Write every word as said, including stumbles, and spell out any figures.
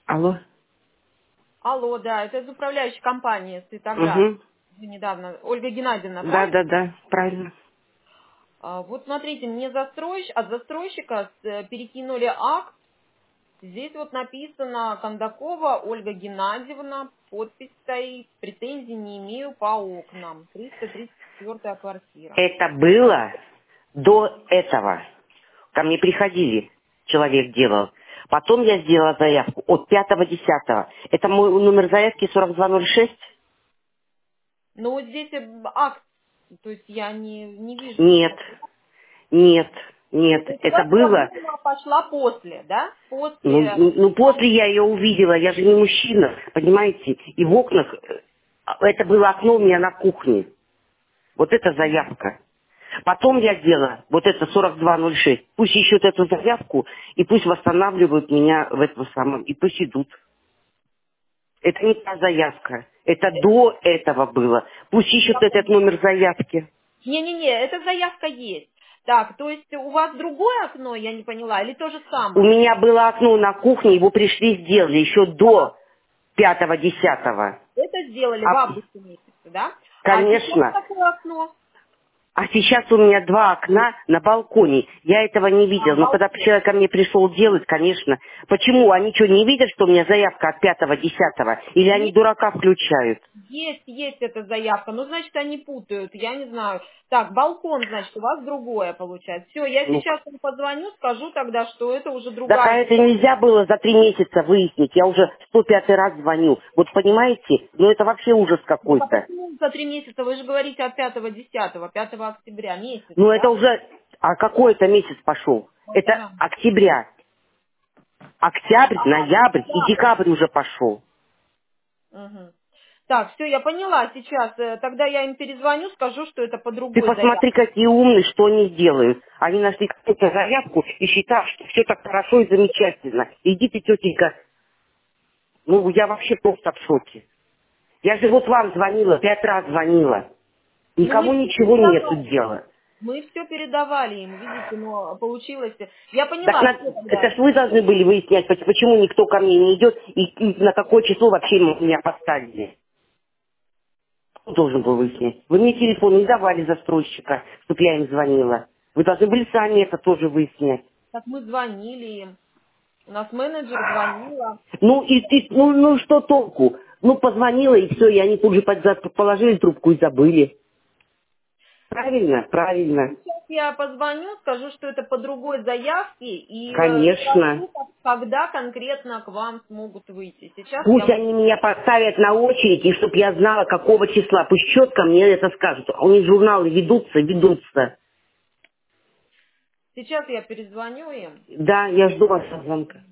Алло. Алло, да, это из управляющей компании «Светоград». Угу. Вы недавно. Ольга Геннадьевна, Да, правильно? да, да, правильно. А, Вот смотрите, мне застройщ... от застройщика с- перекинули акт. Здесь вот написано Кондакова Ольга Геннадьевна, подпись стоит, претензий не имею по окнам. триста тридцать четвёртая квартира. Это было до этого. Ко мне приходили, человек делал. Потом я сделала заявку от пятого десятого. Это мой номер заявки сорок два ноль шесть? Но вот здесь э, акт, то есть я не, не вижу Нет, никакого. нет, нет. То есть у Это вас было... проблема пошла после, да? Ну, После. ну, ну, после я ее увидела. Я же не мужчина, понимаете? И в окнах... э, Это было окно у меня на кухне. Вот это заявка. Потом я делала вот это сорок два ноль шесть. Пусть ищут эту заявку и пусть восстанавливают меня в этом самом. И пусть идут. Это не та заявка. Это до этого было. Пусть ищут этот номер заявки. Не-не-не, эта заявка есть. Так, то есть у вас другое окно, я не поняла, или то же У самое? меня было окно на кухне, его пришли сделали еще Да. до пятого десятого. Это сделали в А, августе месяце, да? А сейчас конечно. какое окно? А сейчас у меня два окна на балконе. Я этого не А, видел. Но когда балкон. человек ко мне пришел делать, конечно. Почему? Они что, не видят, что у меня заявка от пятого десятого? Или они Есть, дурака включают? есть, есть эта заявка. Ну, значит, они путают, я не знаю. Так, балкон, значит, у вас другое получается. Все, я Ну, сейчас им позвоню, скажу тогда, что это уже так а другая. это нельзя было за три месяца выяснить. Я уже сто пятый раз звоню. Вот понимаете? Ну это вообще ужас Ну, а какой-то. почему за три месяца? Вы же говорите от пятого десятого, пятого октября, месяц, Ну это да? уже... А какой это месяц пошел? Это Полтора. октября. Октябрь, А, ноябрь и октябрь. декабрь уже пошел. Мгм. Так, все, я поняла сейчас. Э, Тогда я им перезвоню, скажу, что это по Ты другой заявке. посмотри, какие умные, что они делают. Они нашли какую-то заявку и считают, что все так хорошо и замечательно. Идите, тетенька. Ну, я вообще просто в шоке. Я же вот вам звонила, пять раз звонила. Ну, мы Никому все ничего нету передавали. дела. Мы все передавали им, видите, но получилось. Я Так поняла, на- все это тогда. ж вы должны были выяснять, поч- почему никто ко мне не идет и, и на какое число вообще меня поставили. Кто должен был выяснять? Вы мне телефон не давали застройщика, чтобы я им звонила. Вы должны были сами это тоже выяснять. Так мы звонили им. У нас менеджер звонила. Ну и ты, ну, ну что толку? Ну позвонила и все, и они тут же под- за- положили трубку и забыли. Правильно, правильно. Сейчас я позвоню, скажу, что это по другой заявке, и э, Конечно. спрошу, как- когда конкретно к вам смогут выйти. Сейчас я Пусть вот... они меня поставят на очередь, и чтобы я знала, какого числа. Пусть четко мне это скажут. А у них журналы ведутся, ведутся. Сейчас я перезвоню им. Да, я жду вашего звонка.